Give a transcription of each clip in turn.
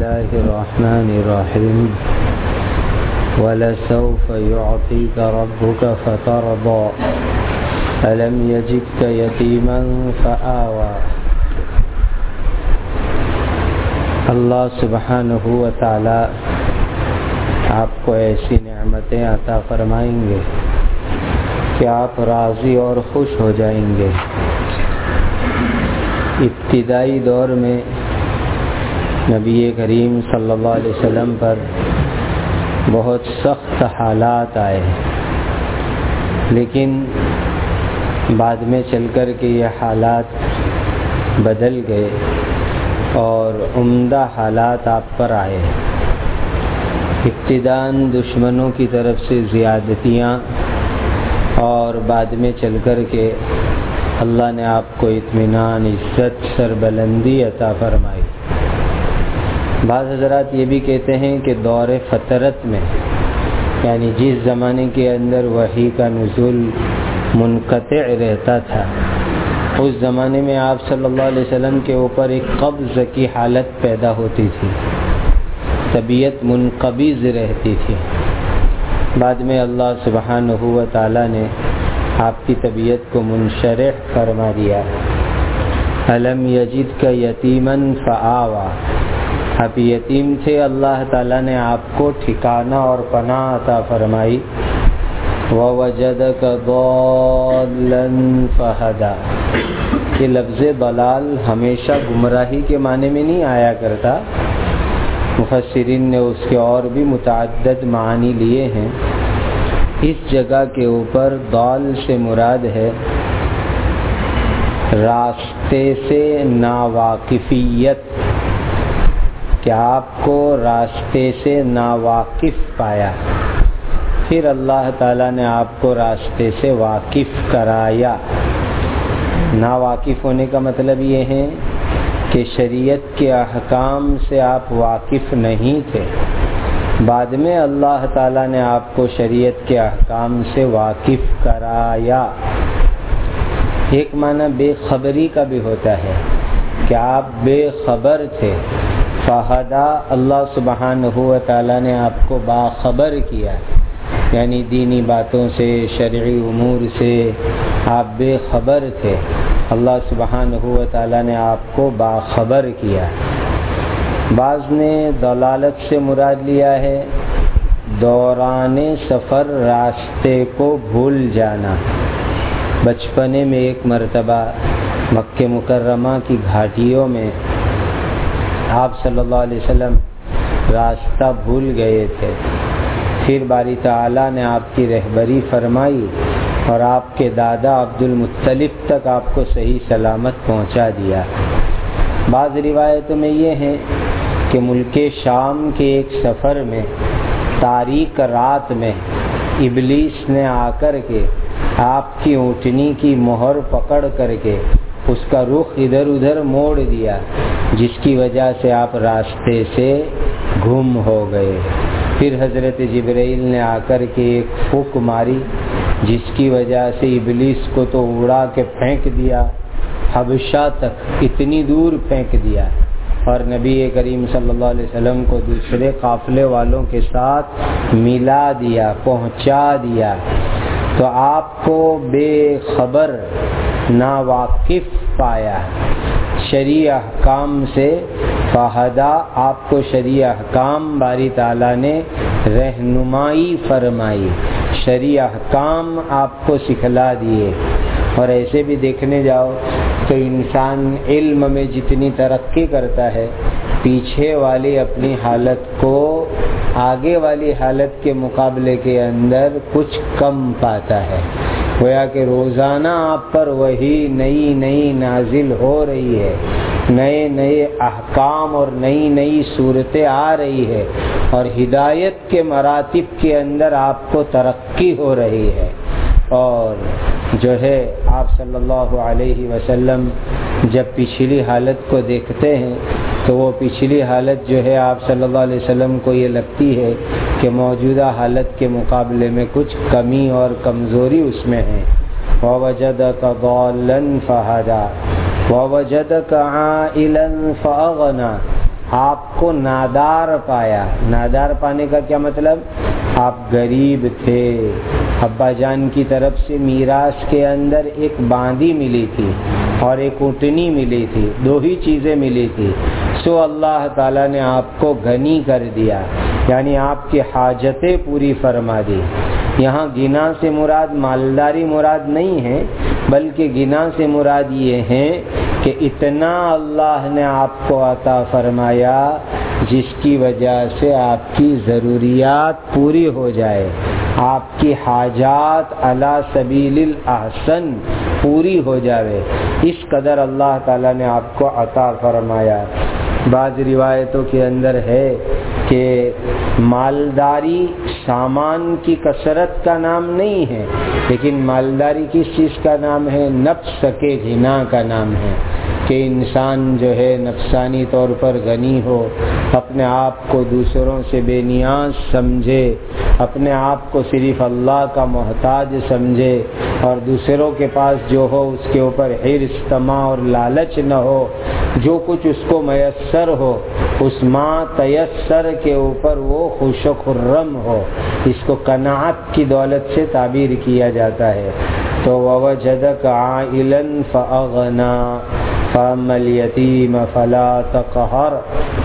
الله الرحمن الرحيم ولسوف يعطيك ربك فترضى ألم يجدك يتيما فآوى۔ اللہ سبحانہ و تعالی آپ کو ایسی نعمتیں عطا فرمائیں گے کہ آپ راضی اور خوش ہو جائیں گے۔ ابتدائی دور میں نبی کریم صلی اللہ علیہ وسلم پر بہت سخت حالات آئے، لیکن بعد میں چل کر کے یہ حالات بدل گئے اور عمدہ حالات آپ پر آئے۔ ابتداً دشمنوں کی طرف سے زیادتیاں اور بعد میں چل کر کے اللہ نے آپ کو اطمینان، عزت، سربلندی عطا فرمائی۔ بعض حضرات یہ بھی کہتے ہیں کہ دور فترت میں، یعنی جس زمانے کے اندر وحی کا نزول منقطع رہتا تھا، اس زمانے میں آپ صلی اللہ علیہ وسلم کے اوپر ایک قبض کی حالت پیدا ہوتی تھی، طبیعت منقبض رہتی تھی۔ بعد میں اللہ سبحانہ و تعالی نے آپ کی طبیعت کو منشرح فرما دیا۔ الم یجدک یتیما فآوی، آپ یتیم تھے، اللہ تعالیٰ نے آپ کو ٹھکانہ اور پناہ عطا فرمائی۔ ووجدک ضالا فہدی، یہ لفظ ضلال ہمیشہ گمراہی کے معنی میں نہیں آیا کرتا، مفسرین نے اس کے اور بھی متعدد معانی لیے ہیں۔ اس جگہ کے اوپر ضال سے مراد ہے راستے سے ناواقفیت، کہ آپ کو راستے سے ناواقف پایا، پھر اللہ تعالیٰ نے آپ کو راستے سے واقف کرایا۔ ناواقف ہونے کا مطلب یہ ہے کہ شریعت کے احکام سے آپ واقف نہیں تھے، بعد میں اللہ تعالیٰ نے آپ کو شریعت کے احکام سے واقف کرایا۔ ایک معنی بے خبری کا بھی ہوتا ہے کہ آپ بے خبر تھے، فہدا، اللہ سبحانہ و تعالیٰ نے آپ کو باخبر کیا، یعنی دینی باتوں سے، شرعی امور سے آپ بے خبر تھے، اللہ سبحانہ و تعالیٰ نے آپ کو باخبر کیا۔ بعض نے ضلالت سے مراد لیا ہے دوران سفر راستے کو بھول جانا۔ بچپنے میں ایک مرتبہ مکہ مکرمہ کی گھاٹیوں میں آپ صلی اللہ علیہ وسلم راستہ بھول گئے تھے، پھر باری تعالیٰ نے آپ کی رہبری فرمائی اور آپ کے دادا عبد المطلب تک آپ کو صحیح سلامت پہنچا دیا۔ بعض روایتوں میں یہ ہے کہ ملک شام کے ایک سفر میں تاریک رات میں ابلیس نے آ کر کے آپ کی اونٹنی کی مہر پکڑ کر کے اس کا رخ ادھر ادھر موڑ دیا، جس کی وجہ سے آپ راستے سے گم ہو گئے۔ پھر حضرت جبرائیل نے آ کر کے ایک پھونک ماری، جس کی وجہ سے ابلیس کو تو اڑا کے پھینک دیا، حبشہ تک اتنی دور پھینک دیا، اور نبی کریم صلی اللہ علیہ وسلم کو دوسرے قافلے والوں کے ساتھ ملا دیا، پہنچا دیا۔ تو آپ کو بے خبر، ناواقف پایا شرعی احکام سے، فہدا، آپ کو شرعی احکام باری تعالیٰ نے رہنمائی فرمائی، شرعی احکام آپ کو سکھلا دیے۔ اور ایسے بھی دیکھنے جاؤ تو انسان علم میں جتنی ترقی کرتا ہے، پیچھے والی اپنی حالت کو آگے والی حالت کے مقابلے کے اندر کچھ کم پاتا ہے، گویا کہ روزانہ آپ پر وہی نئی نئی نازل ہو رہی ہے، نئے نئے احکام اور نئی نئی صورتیں آ رہی ہے، اور ہدایت کے مراتب کے اندر آپ کو ترقی ہو رہی ہے۔ اور جو ہے آپ صلی اللہ علیہ وسلم جب پچھلی حالت کو دیکھتے ہیں تو وہ پچھلی حالت جو ہے آپ صلی اللہ علیہ وسلم کو یہ لگتی ہے کہ موجودہ حالت کے مقابلے میں کچھ کمی اور کمزوری اس میں ہے۔ وَوَجَدَكَ ضَالًّا فَهَدَى وَوَجَدَكَ عَائِلًا فَأَغْنَى، آپ کو نادار پایا۔ نادار پانے کا کیا مطلب؟ آپ غریب تھے، ابا جان کی طرف سے میراث کے اندر ایک باندی ملی تھی اور ایک اونٹنی ملی تھی، 2 ہی چیزیں ملی تھی، سو اللہ تعالیٰ نے آپ کو غنی کر دیا، یعنی آپ کی حاجتیں پوری فرما دی۔ یہاں غنا سے مراد مالداری مراد نہیں ہے، بلکہ غنا سے مراد یہ ہے کہ اتنا اللہ نے آپ کو عطا فرمایا جس کی وجہ سے آپ کی ضروریات پوری ہو جائے، آپ کی حاجات علی سبیل الاحسن پوری ہو جاوے، اس قدر اللہ تعالیٰ نے آپ کو عطا فرمایا۔ بعض روایتوں کے اندر ہے کہ مالداری سامان کی کثرت کا نام نہیں ہے، لیکن مالداری کس چیز کا نام ہے؟ نفس کے غنا کا نام ہے، کہ انسان جو ہے نفسانی طور پر غنی ہو، اپنے آپ کو دوسروں سے بے نیاز سمجھے، اپنے آپ کو صرف اللہ کا محتاج سمجھے، اور دوسروں کے پاس جو ہو اس کے اوپر حرص، طمع اور لالچ نہ ہو، جو کچھ اس کو میسر ہو اس ما تیسر کے اوپر وہ خوش و خرم ہو، اس کو قناعت کی دولت سے تعبیر کیا جاتا ہے۔ تو وَوَجَدَكَ عَائِلًا فَأَغْنَى فَأَمَّا الْيَتِيمَ فَلَا تَقْهَرْ۔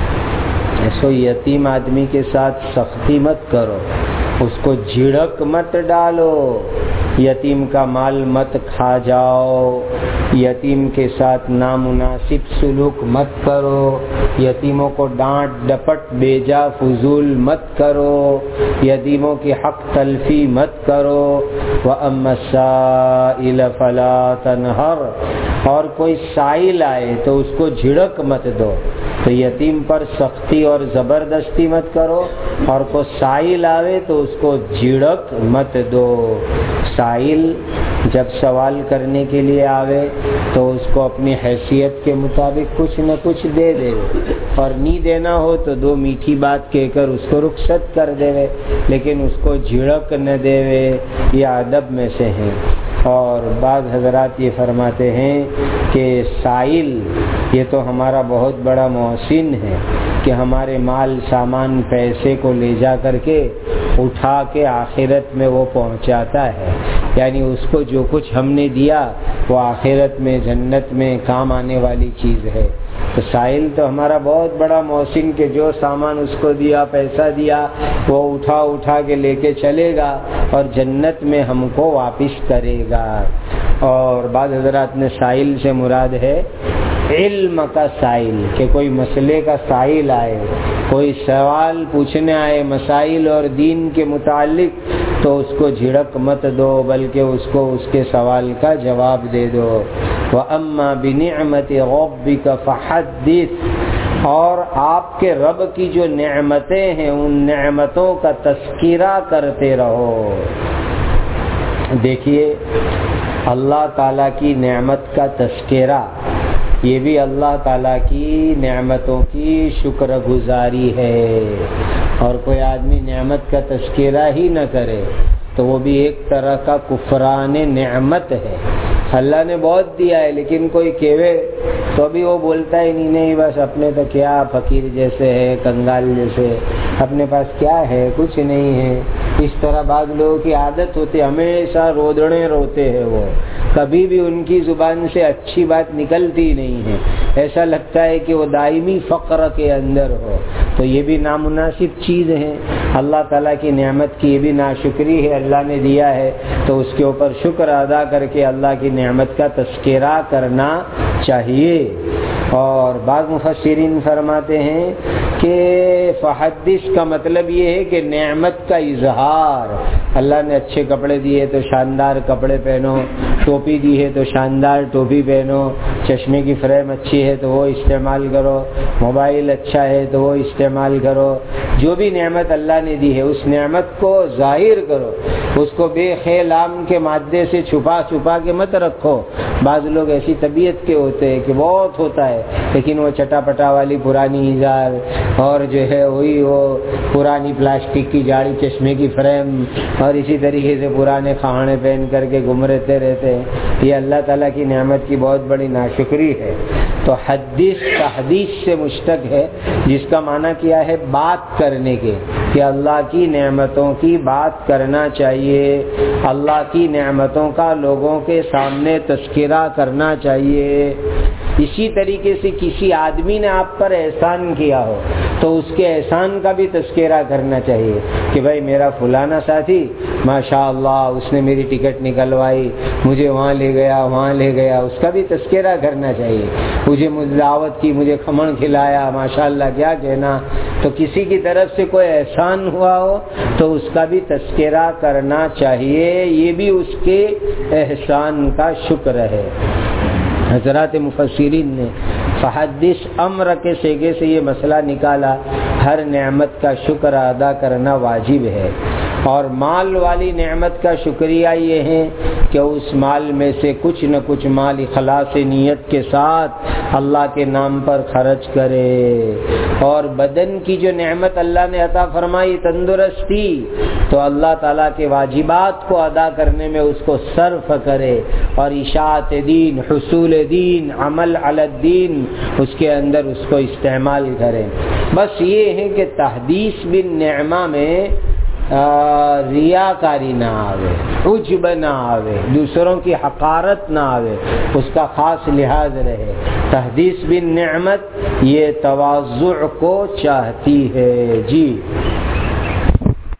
سو یتیم آدمی کے ساتھ سختی مت کرو، اس کو جھڑک مت ڈالو، یتیم کا مال مت کھا جاؤ، یتیم کے ساتھ نامناسب سلوک مت کرو، یتیموں کو ڈانٹ ڈپٹ بیجا فضول مت کرو، یتیموں کی حق تلفی مت کرو۔ وَأَمَّا السَّائِلَ فَلَا تَنْهَرْ، اور کوئی سائل آئے تو اس کو جھڑک مت دو، تو یتیم پر سختی اور زبردستی مت کرو، اور کوئی سائل آئے تو اس کو جھڑک مت دو۔ سائل جب سوال کرنے کے لیے آوے تو اس کو اپنی حیثیت کے مطابق کچھ نہ کچھ دے دے، اور نہیں دینا ہو تو 2 میٹھی بات کہہ کر اس کو رخصت کر دے، لیکن اس کو جھڑک نہ دے، یہ ادب میں سے ہے۔ اور بعض حضرات یہ فرماتے ہیں کہ سائل یہ تو ہمارا بہت بڑا محسن ہے کہ ہمارے مال سامان پیسے کو لے جا کر کے اٹھا کے آخرت میں وہ پہنچاتا ہے، یعنی اس کو جو کچھ ہم نے دیا وہ آخرت میں جنت میں کام آنے والی چیز ہے۔ تو سائل تو ہمارا بہت بڑا محسن کہ جو سامان اس کو دیا، پیسہ دیا، وہ اٹھا کے لے کے چلے گا اور جنت میں ہم کو واپس کرے گا۔ اور بعض حضرات نے سائل سے مراد ہے علم کا سائل، کہ کوئی مسئلے کا سائل آئے، کوئی سوال پوچھنے آئے مسائل اور دین کے متعلق، تو اس کو جھڑک مت دو، بلکہ اس کو اس کے سوال کا جواب دے دو۔ وَأَمَّا بِنِعْمَةِ رَبِّكَ فَحَدِّثْ، اور آپ کے رب کی جو نعمتیں ہیں ان نعمتوں کا تذکرہ کرتے رہو۔ دیکھیے اللہ تعالیٰ کی نعمت کا تذکرہ، یہ بھی اللہ تعالیٰ کی نعمتوں کی شکر گزاری ہے، اور کوئی آدمی نعمت کا تذکرہ ہی نہ کرے تو وہ بھی ایک طرح کا کفران نعمت ہے۔ اللہ نے بہت دیا ہے لیکن کوئی کہے تو ابھی وہ بولتا ہے نہیں بس اپنے تو کیا فقیر جیسے ہے، کنگال جیسے، اپنے پاس کیا ہے، کچھ نہیں ہے۔ اس طرح بعض لوگوں کی عادت ہوتی ہے، ہمیشہ رودڑے روتے ہیں، وہ کبھی بھی ان کی زبان سے اچھی بات نکلتی نہیں ہے، ایسا لگتا ہے کہ وہ دائمی فقر کے اندر ہو۔ تو یہ بھی نامناسب چیز ہے، اللہ تعالیٰ کی نعمت کی یہ بھی ناشکری ہے۔ اللہ نے دیا ہے تو اس کے اوپر شکر ادا کر کے اللہ کی نعمت کا تذکرہ کرنا چاہیے۔ اور بعض مفسرین فرماتے ہیں کہ فحدث کا مطلب یہ ہے کہ نعمت کا اظہار، اللہ نے اچھے کپڑے دیے تو شاندار کپڑے پہنو، ٹوپی دی ہے تو شاندار ٹوپی پہنو، چشمے کی فریم اچھی ہے تو وہ استعمال کرو، موبائل اچھا ہے تو وہ استعمال کرو، جو بھی نعمت اللہ نے دی ہے اس نعمت کو ظاہر کرو، اس کو بے خیل عام کے مادے سے چھپا کے مت رکھو۔ بعض لوگ ایسی طبیعت کے ہوتے ہیں کہ بہت ہوتا ہے لیکن وہ چٹا پٹا والی پرانی ہزار اور جو ہے وہی وہ پرانی پلاسٹک کی جاڑی چشمے کی فریم اور اسی طریقے سے پرانے کھانے پہن کر کے گھوم رہتے ہیں، یہ اللہ تعالیٰ کی نعمت کی بہت بڑی ناشکری ہے۔ تو حدیث تحدیث سے مشتق ہے، جس کا معنی کیا ہے؟ بات کرنے کے، کہ اللہ کی نعمتوں کی بات کرنا چاہیے، اللہ کی نعمتوں کا لوگوں کے سامنے تذکرہ کرنا چاہیے۔ اسی طریقے سے کسی آدمی نے آپ پر احسان کیا ہو تو اس کے احسان کا بھی تذکرہ کرنا چاہیے کہ بھائی میرا فلانا ساتھی ماشاءاللہ اس نے میری ٹکٹ نکلوائی، مجھے وہاں لے گیا، اس کا بھی تذکرہ کرنا چاہیے۔ مجھے دعوت کی، مجھے کھمن کھلایا، ماشاءاللہ کیا کہنا۔ تو کسی کی طرف سے کوئی احسان ہوا ہو تو اس کا بھی تذکرہ کرنا چاہیے، یہ بھی اس کے احسان کا شکر ہے۔ حضرات مفسرین نے فحدث امر کے صیغے سے یہ مسئلہ نکالا، ہر نعمت کا شکر ادا کرنا واجب ہے، اور مال والی نعمت کا شکریہ یہ ہے کہ اس مال میں سے کچھ نہ کچھ مال اخلاص نیت کے ساتھ اللہ کے نام پر خرچ کرے، اور بدن کی جو نعمت اللہ نے عطا فرمائی تندرستی، تو اللہ تعالیٰ کے واجبات کو ادا کرنے میں اس کو صرف کرے، اور اشاعت دین، حصول دین، عمل علی الدین، اس کے اندر اس کو استعمال کرے۔ بس یہ ہے کہ تحدیث بالنعمہ میں ریاکاری نہ آوے، عجب نہ آوے، دوسروں کی حقارت نہ آوے، اس کا خاص لحاظ رہے۔ تحدیث بالنعمت یہ تواضع کو چاہتی ہے۔ جی